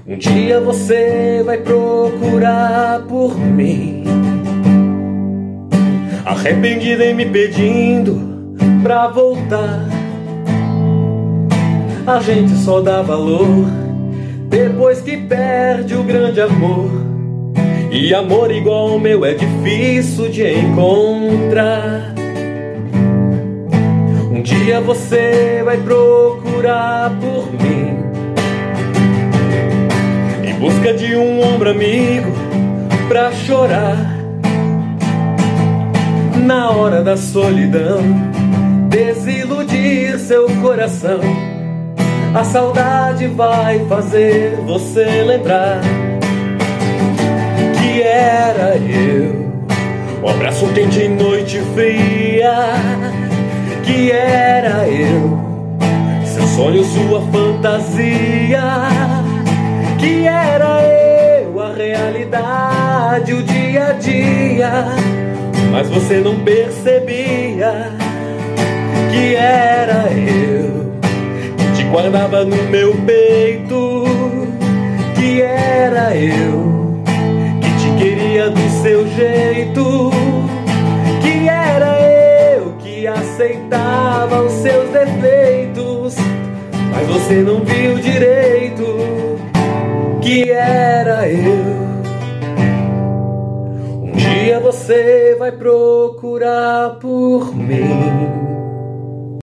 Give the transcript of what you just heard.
Um dia você vai procurar por mim, arrependido e me pedindo pra voltar. A gente só dá valor depois que perde o grande amor, e amor igual ao meu é difícil de encontrar. Um dia você vai procurar por mim, em busca de um ombro amigo pra chorar. Na hora da solidão, desiludir seu coração, a saudade vai fazer você lembrar que era eu, o abraço quente em noite fria. Que era eu, seu sonho, sua fantasia. Que era eu, a realidade, o dia a dia, mas você não percebia. Que era eu, que te guardava no meu peito. Que era eu, que te queria do seu jeito. Que era eu, que aceitava os seus defeitos, mas você não viu direito. Que era eu. Um dia você vai procurar por mim.